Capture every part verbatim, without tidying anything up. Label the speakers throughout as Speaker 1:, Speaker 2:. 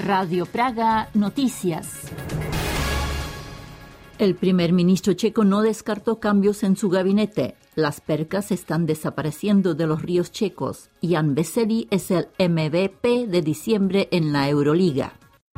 Speaker 1: Radio Praga Noticias. El primer ministro checo no descartó cambios en su gabinete. Las percas están desapareciendo de los ríos checos. Jan Veselý es el M V P de diciembre en la Euroliga.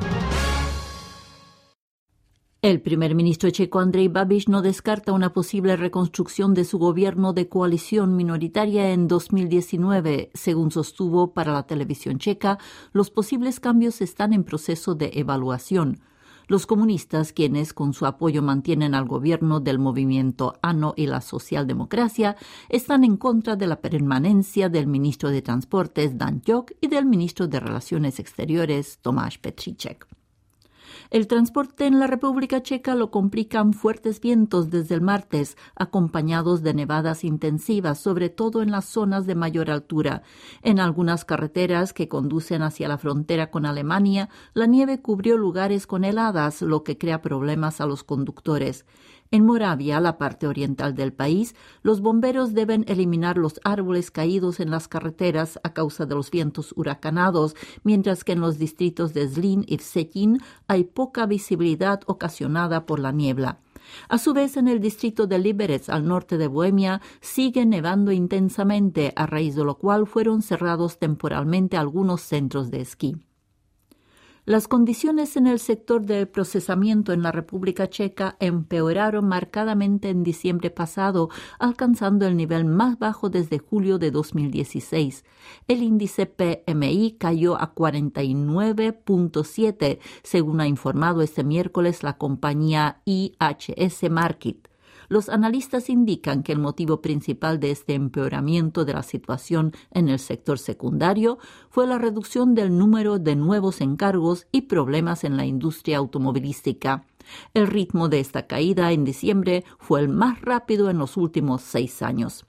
Speaker 1: El primer ministro checo Andrej Babiš no descarta una posible reconstrucción de su gobierno de coalición minoritaria en dos mil diecinueve. Según sostuvo para la televisión checa, los posibles cambios están en proceso de evaluación. Los comunistas, quienes con su apoyo mantienen al gobierno del movimiento ANO y la socialdemocracia, están en contra de la permanencia del ministro de Transportes Dan Ťok y del ministro de Relaciones Exteriores Tomáš Petříček. El transporte en la República Checa lo complican fuertes vientos desde el martes, acompañados de nevadas intensivas, sobre todo en las zonas de mayor altura. En algunas carreteras que conducen hacia la frontera con Alemania, la nieve cubrió lugares con heladas, lo que crea problemas a los conductores. En Moravia, la parte oriental del país, los bomberos deben eliminar los árboles caídos en las carreteras a causa de los vientos huracanados, mientras que en los distritos de Zlín y Vsetín hay poca visibilidad ocasionada por la niebla. A su vez, en el distrito de Liberec, al norte de Bohemia, sigue nevando intensamente, a raíz de lo cual fueron cerrados temporalmente algunos centros de esquí. Las condiciones en el sector del procesamiento en la República Checa empeoraron marcadamente en diciembre pasado, alcanzando el nivel más bajo desde julio de dos mil dieciséis. El índice P M I cayó a cuarenta y nueve punto siete, según ha informado este miércoles la compañía I H S Markit. Los analistas indican que el motivo principal de este empeoramiento de la situación en el sector secundario fue la reducción del número de nuevos encargos y problemas en la industria automovilística. El ritmo de esta caída en diciembre fue el más rápido en los últimos seis años.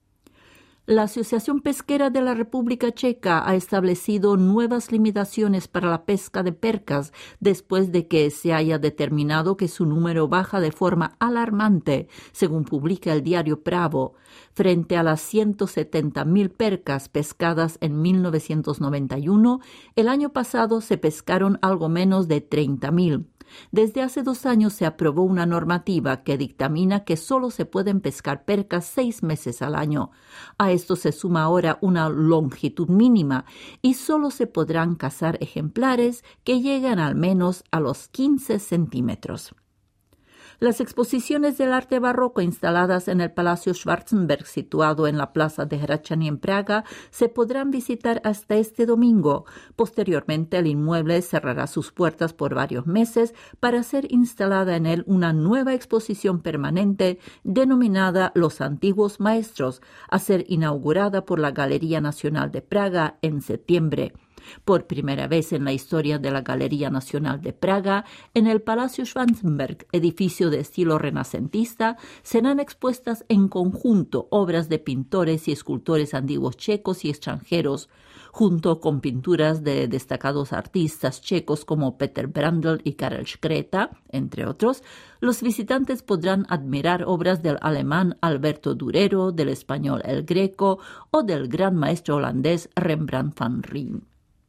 Speaker 1: La Asociación Pesquera de la República Checa ha establecido nuevas limitaciones para la pesca de percas después de que se haya determinado que su número baja de forma alarmante, según publica el diario Pravo. Frente a las ciento setenta mil percas pescadas en mil novecientos noventa y uno, el año pasado se pescaron algo menos de treinta mil. Desde hace dos años se aprobó una normativa que dictamina que solo se pueden pescar percas seis meses al año. A esto se suma ahora una longitud mínima y solo se podrán cazar ejemplares que llegan al menos a los quince centímetros. Las exposiciones del arte barroco instaladas en el Palacio Schwarzenberg, situado en la Plaza de Hradčany en Praga, se podrán visitar hasta este domingo. Posteriormente, el inmueble cerrará sus puertas por varios meses para ser instalada en él una nueva exposición permanente denominada Los Antiguos Maestros, a ser inaugurada por la Galería Nacional de Praga en septiembre. Por primera vez en la historia de la Galería Nacional de Praga, en el Palacio Schwarzenberg, edificio de estilo renacentista, serán expuestas en conjunto obras de pintores y escultores antiguos checos y extranjeros, junto con pinturas de destacados artistas checos como Peter Brandl y Karel Škreta, entre otros. Los visitantes podrán admirar obras del alemán Alberto Durero, del español El Greco o del gran maestro holandés Rembrandt van Rijn.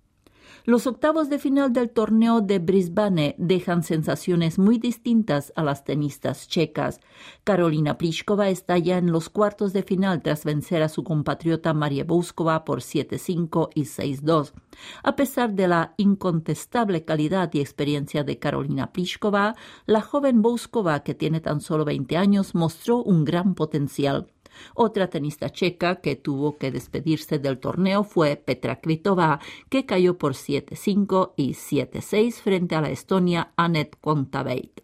Speaker 1: Los octavos de final del torneo de Brisbane dejan sensaciones muy distintas a las tenistas checas. Karolina Pliskova está ya en los cuartos de final tras vencer a su compatriota Maria Bouskova por siete cinco y seis dos. A pesar de la incontestable calidad y experiencia de Karolina Pliskova, la joven Bouskova, que tiene tan solo veinte años, mostró un gran potencial. Otra tenista checa que tuvo que despedirse del torneo fue Petra Kvitova, que cayó por siete cinco y siete seis frente a la estonia Anett Kontaveit.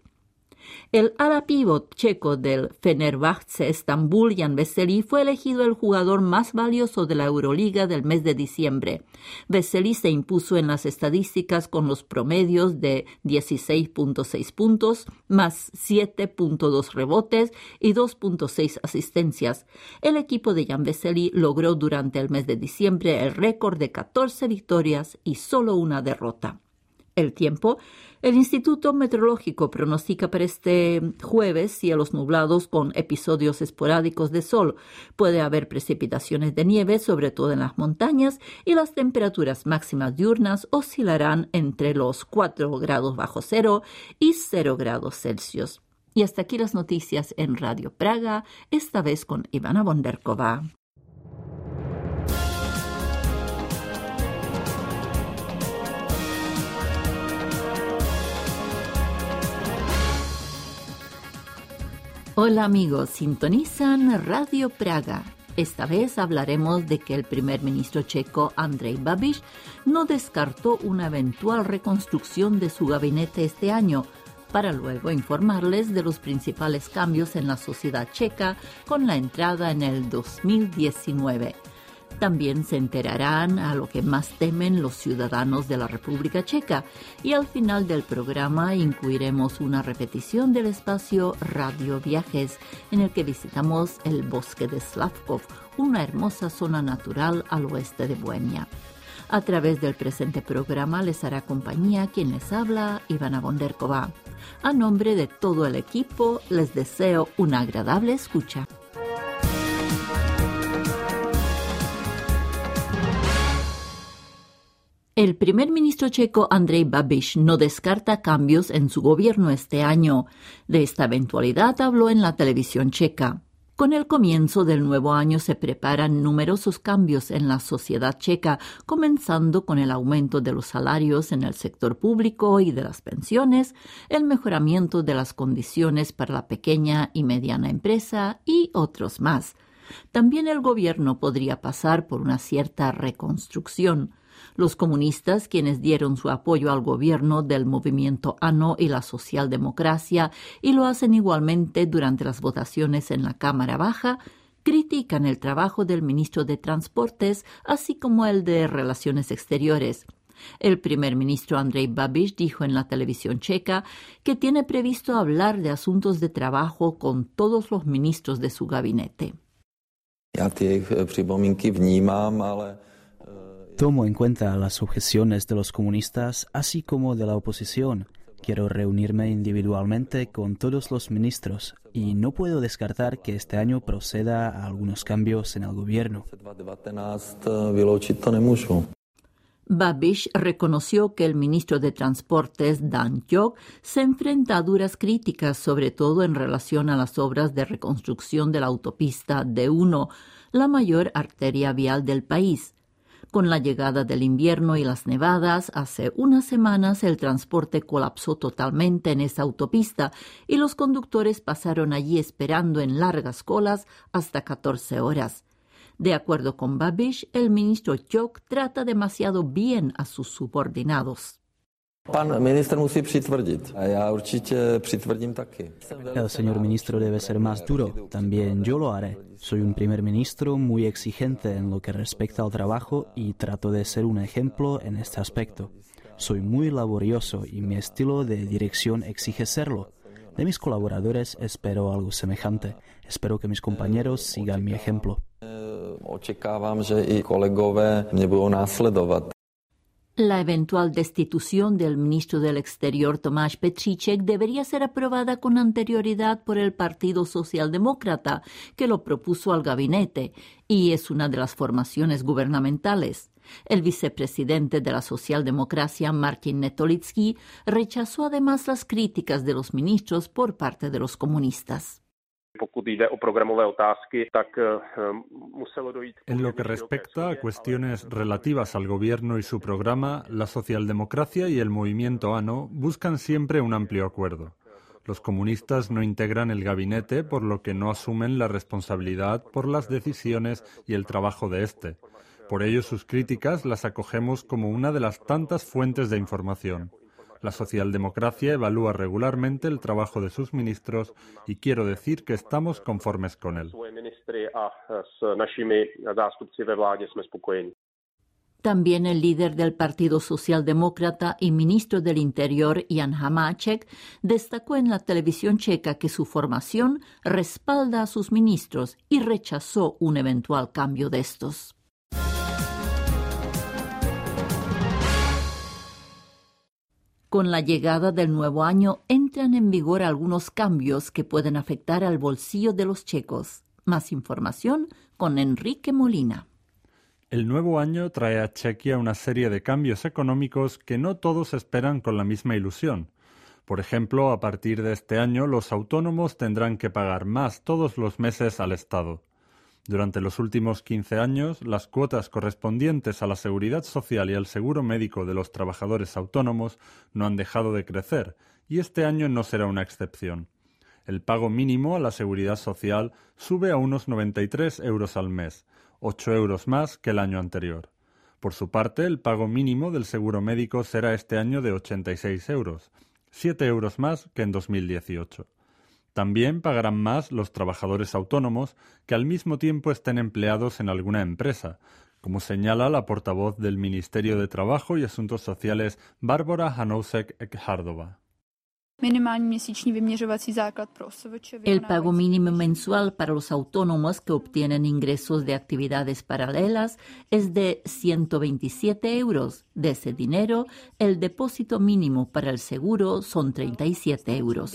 Speaker 1: El ala pívot checo del Fenerbahce Estambul, Jan Veselý, fue elegido el jugador más valioso de la Euroliga del mes de diciembre. Veselý se impuso en las estadísticas con los promedios de dieciséis punto seis puntos, más siete punto dos rebotes y dos punto seis asistencias. El equipo de Jan Veselý logró durante el mes de diciembre el récord de catorce victorias y solo una derrota. El tiempo. El Instituto Meteorológico pronostica para este jueves cielos nublados con episodios esporádicos de sol. Puede haber precipitaciones de nieve, sobre todo en las montañas, y las temperaturas máximas diurnas oscilarán entre los cuatro grados bajo cero y cero grados Celsius. Y hasta aquí las noticias en Radio Praga, esta vez con Ivana Bonderková. Hola amigos, sintonizan Radio Praga. Esta vez hablaremos de que el primer ministro checo Andrej Babiš no descartó una eventual reconstrucción de su gabinete este año, para luego informarles de los principales cambios en la sociedad checa con la entrada en el dos mil diecinueve. También se enterarán a lo que más temen los ciudadanos de la República Checa y al final del programa incluiremos una repetición del espacio Radio Viajes en el que visitamos el bosque de Slavkov, una hermosa zona natural al oeste de Bohemia. A través del presente programa les hará compañía quien les habla, Ivana Bonderková. A nombre de todo el equipo les deseo una agradable escucha. El primer ministro checo Andrej Babiš no descarta cambios en su gobierno este año. De esta eventualidad habló en la televisión checa. Con el comienzo del nuevo año se preparan numerosos cambios en la sociedad checa, comenzando con el aumento de los salarios en el sector público y de las pensiones, el mejoramiento de las condiciones para la pequeña y mediana empresa y otros más. También el gobierno podría pasar por una cierta reconstrucción. Los comunistas, quienes dieron su apoyo al gobierno del movimiento ANO y la socialdemocracia y lo hacen igualmente durante las votaciones en la Cámara Baja, critican el trabajo del ministro de Transportes, así como el de Relaciones Exteriores. El primer ministro Andrej Babiš dijo en la televisión checa que tiene previsto hablar de asuntos de trabajo con todos los ministros de su gabinete.
Speaker 2: Já ty připomínky vnímám, ale
Speaker 3: Tomo en cuenta las sugestiones de los comunistas, así como de la oposición. Quiero reunirme individualmente con todos los ministros y no puedo descartar que este año proceda a algunos cambios en el gobierno.
Speaker 1: Babiš reconoció que el ministro de Transportes, Dan Ťok, se enfrenta a duras críticas, sobre todo en relación a las obras de reconstrucción de la autopista D uno, la mayor arteria vial del país. Con la llegada del invierno y las nevadas, hace unas semanas el transporte colapsó totalmente en esa autopista y los conductores pasaron allí esperando en largas colas hasta catorce horas. De acuerdo con Babiš, el ministro Ťok trata demasiado bien a sus subordinados.
Speaker 2: Pan ministr musí přitvrdit a já určitě přitvrdím taky.
Speaker 3: El señor ministro debe ser más duro, también yo lo haré. Soy un primer ministro muy exigente en lo que respecta al trabajo y trato de ser un ejemplo en este aspecto. Soy muy laborioso y mi estilo de dirección exige serlo. De mis colaboradores espero algo semejante. Espero que mis compañeros sigan mi ejemplo.
Speaker 2: Očekávám, že i kolegové mě budou následovat.
Speaker 1: La eventual destitución del ministro del Exterior Tomáš Petříček debería ser aprobada con anterioridad por el Partido Socialdemócrata, que lo propuso al gabinete, y es una de las formaciones gubernamentales. El vicepresidente de la socialdemocracia, Martin Netolický, rechazó además las críticas de los ministros por parte de los comunistas.
Speaker 4: En lo que respecta a cuestiones relativas al gobierno y su programa, la socialdemocracia y el movimiento ANO buscan siempre un amplio acuerdo. Los comunistas no integran el gabinete, por lo que no asumen la responsabilidad por las decisiones y el trabajo de este. Por ello, sus críticas las acogemos como una de las tantas fuentes de información. La socialdemocracia evalúa regularmente el trabajo de sus ministros y quiero decir que estamos conformes con él.
Speaker 1: También el líder del Partido Socialdemócrata y ministro del Interior, Jan Hamáček, destacó en la televisión checa que su formación respalda a sus ministros y rechazó un eventual cambio de estos. Con la llegada del nuevo año entran en vigor algunos cambios que pueden afectar al bolsillo de los checos. Más información con Enrique Molina.
Speaker 4: El nuevo año trae a Chequia una serie de cambios económicos que no todos esperan con la misma ilusión. Por ejemplo, a partir de este año los autónomos tendrán que pagar más todos los meses al Estado. Durante los últimos quince años, las cuotas correspondientes a la seguridad social y al seguro médico de los trabajadores autónomos no han dejado de crecer, y este año no será una excepción. El pago mínimo a la seguridad social sube a unos noventa y tres euros al mes, ocho euros más que el año anterior. Por su parte, el pago mínimo del seguro médico será este año de ochenta y seis euros, siete euros más que en dos mil dieciocho. También pagarán más los trabajadores autónomos que al mismo tiempo estén empleados en alguna empresa, como señala la portavoz del Ministerio de Trabajo y Asuntos Sociales, Barbara Hanousek-Ekhardova.
Speaker 1: El pago mínimo mensual para los autónomos que obtienen ingresos de actividades paralelas es de ciento veintisiete euros. De ese dinero, el depósito mínimo para el seguro son treinta y siete euros.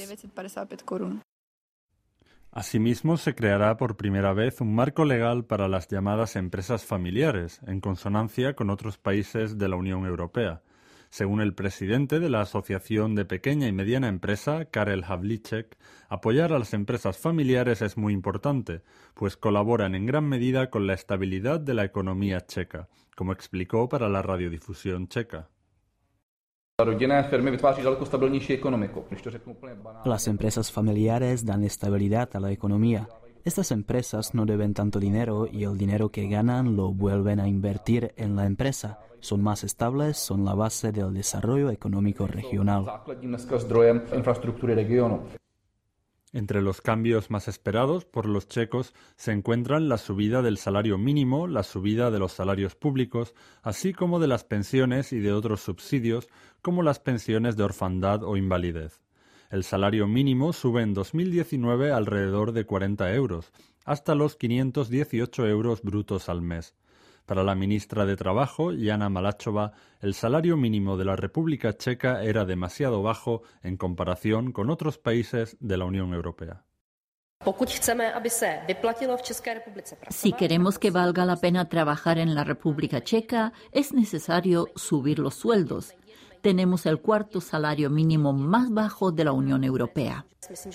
Speaker 4: Asimismo, se creará por primera vez un marco legal para las llamadas empresas familiares, en consonancia con otros países de la Unión Europea. Según el presidente de la Asociación de Pequeña y Mediana Empresa, Karel Havlíček, apoyar a las empresas familiares es muy importante, pues colaboran en gran medida con la estabilidad de la economía checa, como explicó para la radiodifusión checa.
Speaker 3: Las empresas familiares dan estabilidad a la economía. Estas empresas no deben tanto dinero y el dinero que ganan lo vuelven a invertir en la empresa. Son más estables, son la base del desarrollo económico regional.
Speaker 4: Entre los cambios más esperados por los checos se encuentran la subida del salario mínimo, la subida de los salarios públicos, así como de las pensiones y de otros subsidios, como las pensiones de orfandad o invalidez. El salario mínimo sube en dos mil diecinueve alrededor de cuarenta euros, hasta los quinientos dieciocho euros brutos al mes. Para la ministra de Trabajo, Jana Malachova, el salario mínimo de la República Checa era demasiado bajo en comparación con otros países de la Unión Europea.
Speaker 1: Si queremos que valga la pena trabajar en la República Checa, es necesario subir los sueldos. Tenemos el cuarto salario mínimo más bajo de la Unión Europea.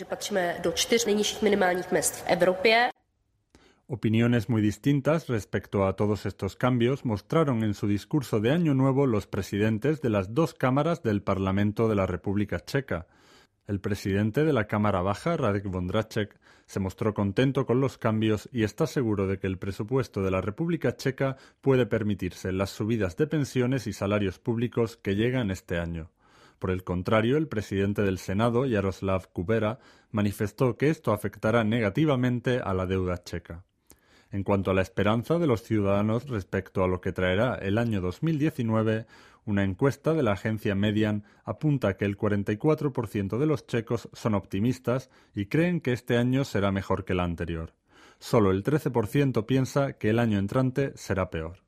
Speaker 4: Opiniones muy distintas respecto a todos estos cambios mostraron en su discurso de Año Nuevo los presidentes de las dos cámaras del Parlamento de la República Checa. El presidente de la Cámara Baja, Radek Vondracek, se mostró contento con los cambios y está seguro de que el presupuesto de la República Checa puede permitirse las subidas de pensiones y salarios públicos que llegan este año. Por el contrario, el presidente del Senado, Jaroslav Kubera, manifestó que esto afectará negativamente a la deuda checa. En cuanto a la esperanza de los ciudadanos respecto a lo que traerá el año dos mil diecinueve, una encuesta de la agencia Median apunta que el cuarenta y cuatro por ciento de los checos son optimistas y creen que este año será mejor que el anterior. Solo el trece por ciento piensa que el año entrante será peor.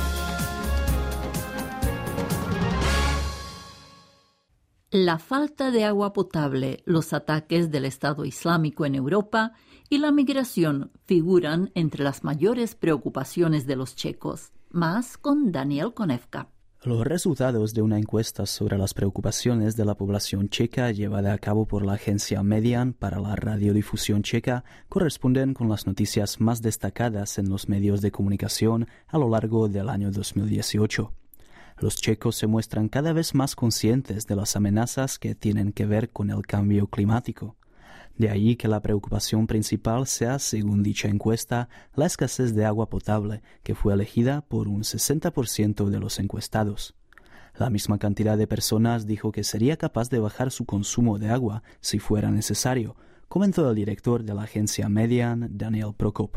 Speaker 1: La falta de agua potable, los ataques del Estado Islámico en Europa y la migración figuran entre las mayores preocupaciones de los checos. Más con Daniel Konevka.
Speaker 3: Los resultados de una encuesta sobre las preocupaciones de la población checa llevada a cabo por la agencia Median para la radiodifusión checa corresponden con las noticias más destacadas en los medios de comunicación a lo largo del año dos mil dieciocho. Los checos se muestran cada vez más conscientes de las amenazas que tienen que ver con el cambio climático. De ahí que la preocupación principal sea, según dicha encuesta, la escasez de agua potable, que fue elegida por un sesenta por ciento de los encuestados. La misma cantidad de personas dijo que sería capaz de bajar su consumo de agua si fuera necesario, comentó el director de la agencia Median, Daniel Prokop.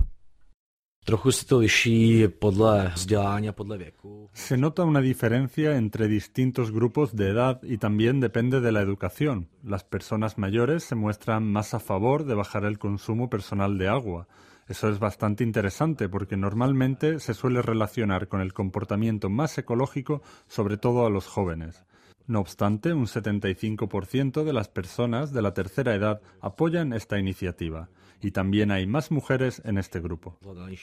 Speaker 4: Se nota una diferencia entre distintos grupos de edad y también depende de la educación. Las personas mayores se muestran más a favor de bajar el consumo personal de agua. Eso es bastante interesante porque normalmente se suele relacionar con el comportamiento más ecológico, sobre todo a los jóvenes. No obstante, un setenta y cinco por ciento de las personas de la tercera edad apoyan esta iniciativa. Y también hay más mujeres en este grupo.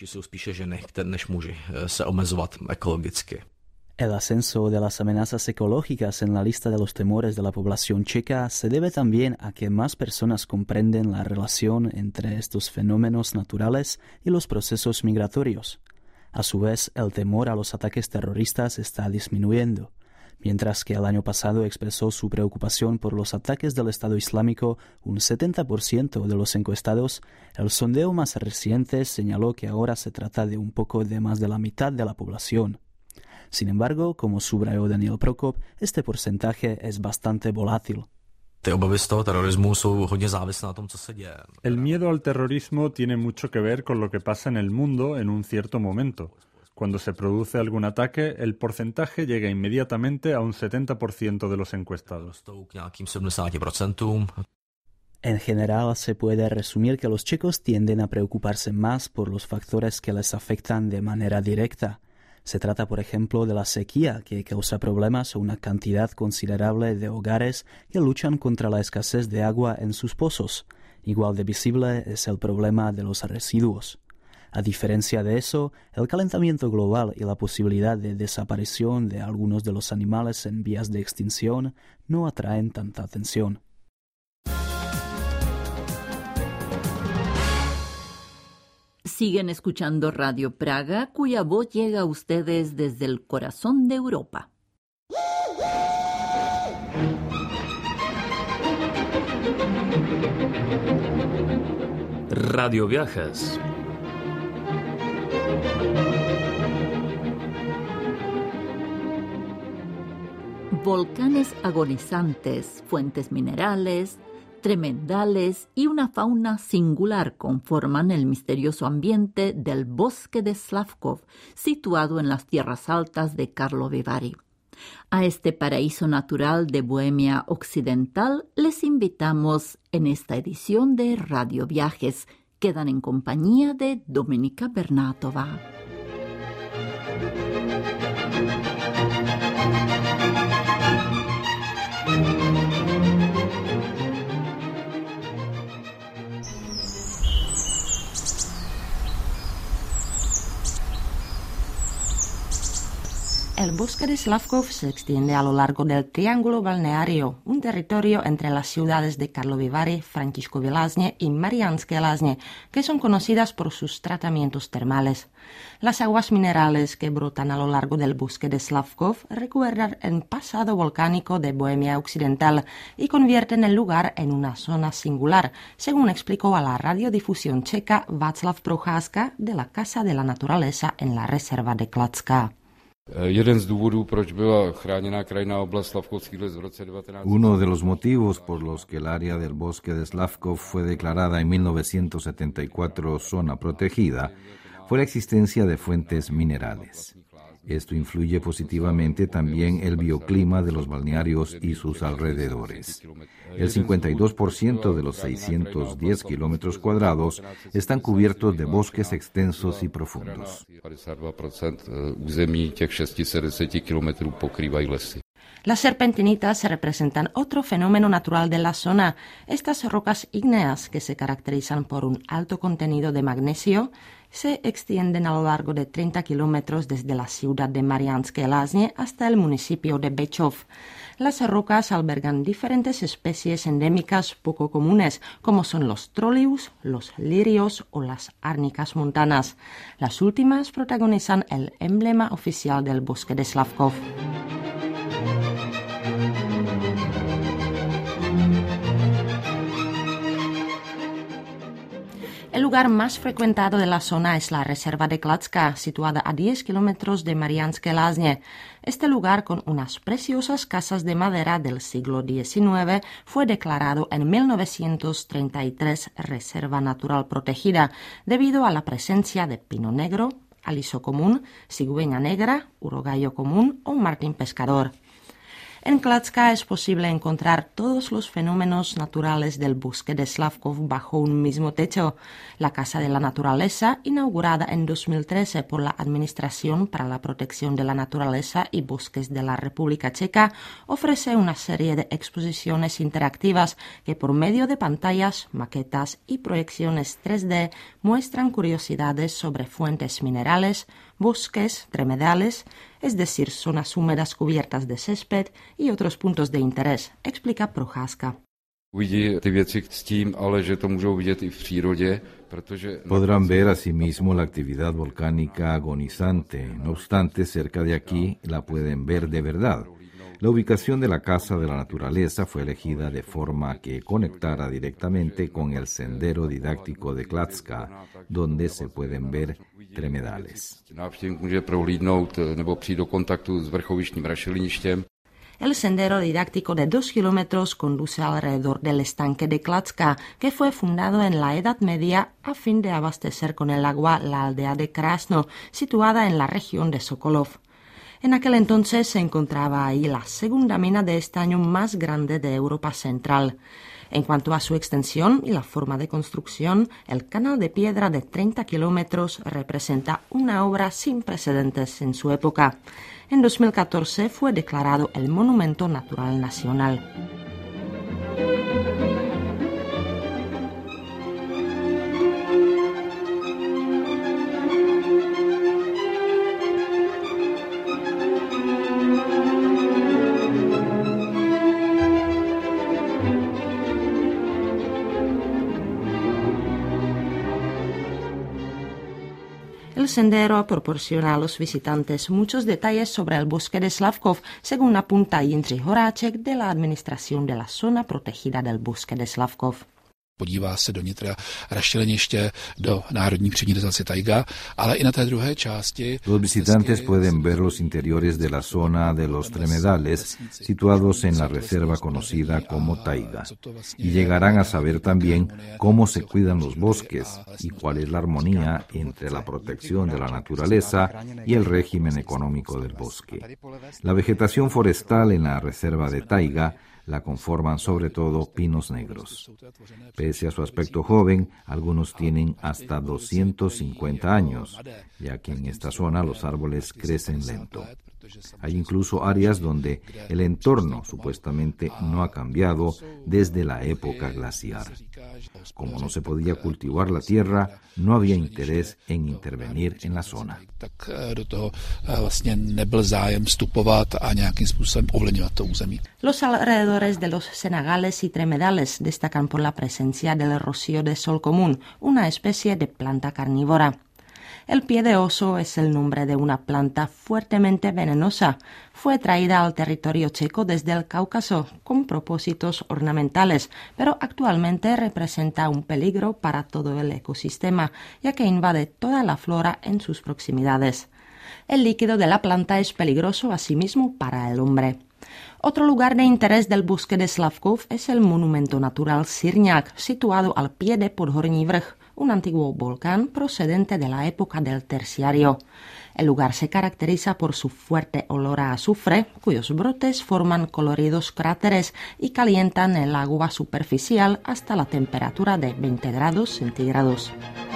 Speaker 3: El ascenso de las amenazas ecológicas en la lista de los temores de la población checa se debe también a que más personas comprenden la relación entre estos fenómenos naturales y los procesos migratorios. A su vez, el temor a los ataques terroristas está disminuyendo. Mientras que el año pasado expresó su preocupación por los ataques del Estado Islámico un setenta por ciento de los encuestados, el sondeo más reciente señaló que ahora se trata de un poco de más de la mitad de la población. Sin embargo, como subrayó Daniel Prokop, este porcentaje es bastante volátil.
Speaker 4: El miedo al terrorismo tiene mucho que ver con lo que pasa en el mundo en un cierto momento. Cuando se produce algún ataque, el porcentaje llega inmediatamente a un setenta por ciento de los encuestados.
Speaker 3: En general, se puede resumir que los checos tienden a preocuparse más por los factores que les afectan de manera directa. Se trata, por ejemplo, de la sequía, que causa problemas a una cantidad considerable de hogares que luchan contra la escasez de agua en sus pozos. Igual de visible es el problema de los residuos. A diferencia de eso, el calentamiento global y la posibilidad de desaparición de algunos de los animales en vías de extinción no atraen tanta atención.
Speaker 1: Siguen escuchando Radio Praga, cuya voz llega a ustedes desde el corazón de Europa.
Speaker 5: Radio Viajes.
Speaker 1: Volcanes agonizantes, fuentes minerales, tremendales y una fauna singular conforman el misterioso ambiente del bosque de Slavkov, situado en las tierras altas de Karlovy Vary. A este paraíso natural de Bohemia Occidental les invitamos en esta edición de Radio Viajes. Quedan en compañía de Dominika Bernatova.
Speaker 6: El bosque de Slavkov se extiende a lo largo del Triángulo Balneario, un territorio entre las ciudades de Karlovy Vary, Františkove Lázně y Mariánske Lázně, que son conocidas por sus tratamientos termales. Las aguas minerales que brotan a lo largo del bosque de Slavkov recuerdan el pasado volcánico de Bohemia Occidental y convierten el lugar en una zona singular, según explicó a la radiodifusión checa Václav Procházka de la Casa de la Naturaleza en la Reserva de Kladska.
Speaker 7: Uno de los motivos por los que el área del bosque de Slavkov fue declarada en mil novecientos setenta y cuatro zona protegida fue la existencia de fuentes minerales. Esto influye positivamente también el bioclima de los balnearios y sus alrededores. El cincuenta y dos por ciento de los seiscientos diez kilómetros cuadrados están cubiertos de bosques extensos y profundos.
Speaker 6: Las serpentinitas representan otro fenómeno natural de la zona. Estas rocas ígneas, que se caracterizan por un alto contenido de magnesio, se extienden a lo largo de treinta kilómetros desde la ciudad de Mariánske Lázně hasta el municipio de Bečov. Las rocas albergan diferentes especies endémicas poco comunes, como son los trollius, los lirios o las árnicas montanas. Las últimas protagonizan el emblema oficial del bosque de Slavkov. El lugar más frecuentado de la zona es la Reserva de Kladska, situada a diez kilómetros de Mariánske Lázně. Este lugar, con unas preciosas casas de madera del siglo diecinueve, fue declarado en mil novecientos treinta y tres Reserva Natural Protegida, debido a la presencia de pino negro, aliso común, cigüeña negra, urogallo común o martín pescador. En Kladska es posible encontrar todos los fenómenos naturales del bosque de Slavkov bajo un mismo techo. La Casa de la Naturaleza, inaugurada en dos mil trece por la Administración para la Protección de la Naturaleza y Bosques de la República Checa, ofrece una serie de exposiciones interactivas que por medio de pantallas, maquetas y proyecciones tres D muestran curiosidades sobre fuentes minerales, bosques, tremedales, es decir, zonas húmedas cubiertas de césped y otros puntos de interés, explica Procházka.
Speaker 7: Podrán ver asimismo la actividad volcánica agonizante. No obstante, cerca de aquí la pueden ver de verdad. La ubicación de la Casa de la Naturaleza fue elegida de forma que conectara directamente con el sendero didáctico de Kladska, donde se pueden ver tremedales.
Speaker 6: El sendero didáctico de dos kilómetros conduce alrededor del estanque de Kladska, que fue fundado en la Edad Media a fin de abastecer con el agua la aldea de Krasno, situada en la región de Sokolov. En aquel entonces se encontraba ahí la segunda mina de estaño más grande de Europa Central. En cuanto a su extensión y la forma de construcción, el canal de piedra de treinta kilómetros representa una obra sin precedentes en su época. En dos mil catorce fue declarado el Monumento Natural Nacional. El sendero proporciona a los visitantes muchos detalles sobre el bosque de Slavkov, según apunta Jindřich Horáček de la Administración de la Zona Protegida del Bosque de Slavkov.
Speaker 5: Podívá se do nitra rašeliniště, do národní přírodní rezervace Tajga, ale i na té druhé části.
Speaker 7: Los visitantes pueden ver los interiores de la zona de los tremedales, situados en la reserva conocida como Taiga, y llegarán a saber también cómo se cuidan los bosques y cuál es la armonía entre la protección de la naturaleza y el régimen económico del bosque. La vegetación forestal en la reserva de Taiga la conforman sobre todo pinos negros. Pese a su aspecto joven, algunos tienen hasta doscientos cincuenta años, ya que en esta zona los árboles crecen lento. Hay incluso áreas donde el entorno supuestamente no ha cambiado desde la época glaciar. Como no se podía cultivar la tierra, no había interés en intervenir en la zona.
Speaker 6: Los alrededores de los senagales y tremedales destacan por la presencia del rocío de sol común, una especie de planta carnívora. El pie de oso es el nombre de una planta fuertemente venenosa. Fue traída al territorio checo desde el Cáucaso con propósitos ornamentales, pero actualmente representa un peligro para todo el ecosistema, ya que invade toda la flora en sus proximidades. El líquido de la planta es peligroso asimismo para el hombre. Otro lugar de interés del bosque de Slavkov es el monumento natural Sirňák, situado al pie de Podhorní vrch, un antiguo volcán procedente de la época del Terciario. El lugar se caracteriza por su fuerte olor a azufre, cuyos brotes forman coloridos cráteres y calientan el agua superficial hasta la temperatura de veinte grados centígrados.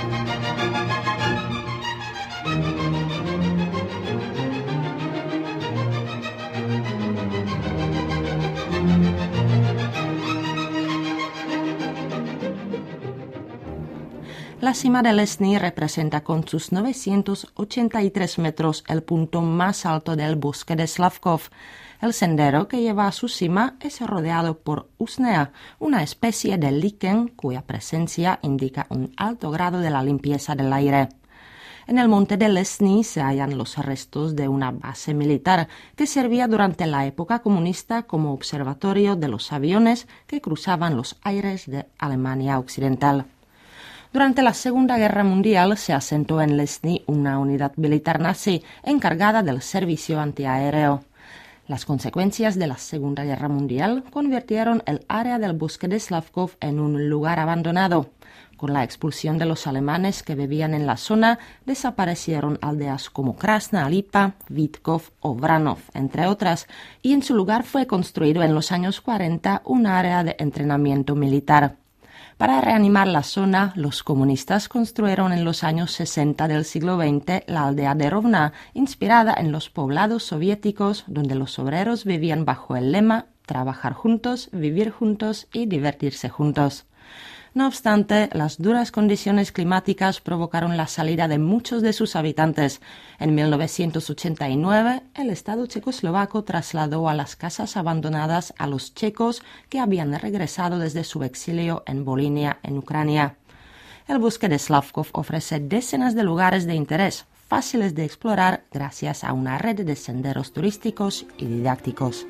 Speaker 6: La cima del Lesní representa con sus novecientos ochenta y tres metros el punto más alto del bosque de Slavkov. El sendero que lleva a su cima es rodeado por usnea, una especie de líquen cuya presencia indica un alto grado de la limpieza del aire. En el monte del Lesní se hallan los restos de una base militar que servía durante la época comunista como observatorio de los aviones que cruzaban los aires de Alemania Occidental. Durante la Segunda Guerra Mundial se asentó en Lesní una unidad militar nazi encargada del servicio antiaéreo. Las consecuencias de la Segunda Guerra Mundial convirtieron el área del bosque de Slavkov en un lugar abandonado. Con la expulsión de los alemanes que vivían en la zona, desaparecieron aldeas como Krasna Lipa, Vítkov o Vranov, entre otras, y en su lugar fue construido en los años cuarenta un área de entrenamiento militar. Para reanimar la zona, los comunistas construyeron en los años sesenta del siglo veinte la aldea de Rovna, inspirada en los poblados soviéticos, donde los obreros vivían bajo el lema «Trabajar juntos, vivir juntos y divertirse juntos». No obstante, las duras condiciones climáticas provocaron la salida de muchos de sus habitantes. En mil novecientos ochenta y nueve, el Estado checoslovaco trasladó a las casas abandonadas a los checos que habían regresado desde su exilio en Volinia, en Ucrania. El bosque de Slavkov ofrece decenas de lugares de interés, fáciles de explorar gracias a una red de senderos turísticos y didácticos.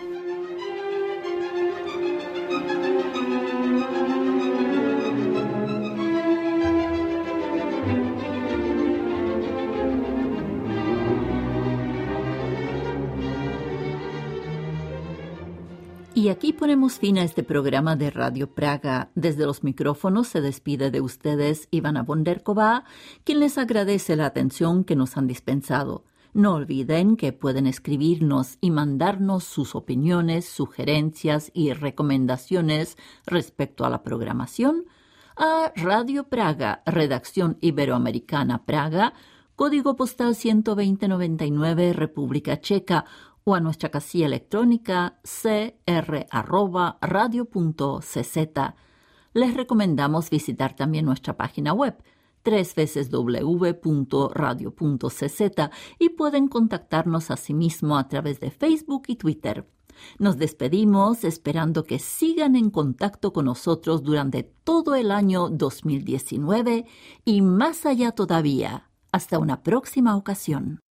Speaker 1: Y aquí ponemos fin a este programa de Radio Praga. Desde los micrófonos se despide de ustedes Ivana Bonderková, quien les agradece la atención que nos han dispensado. No olviden que pueden escribirnos y mandarnos sus opiniones, sugerencias y recomendaciones respecto a la programación a Radio Praga, Redacción Iberoamericana Praga, Código Postal ciento veinte noventa y nueve, República Checa, o a nuestra casilla electrónica c r arroba radio punto c z. Les recomendamos visitar también nuestra página web doble u doble u doble u punto radio punto c z y pueden contactarnos asimismo a través de Facebook y Twitter. Nos despedimos esperando que sigan en contacto con nosotros durante todo el año dos mil diecinueve y más allá todavía. Hasta una próxima ocasión.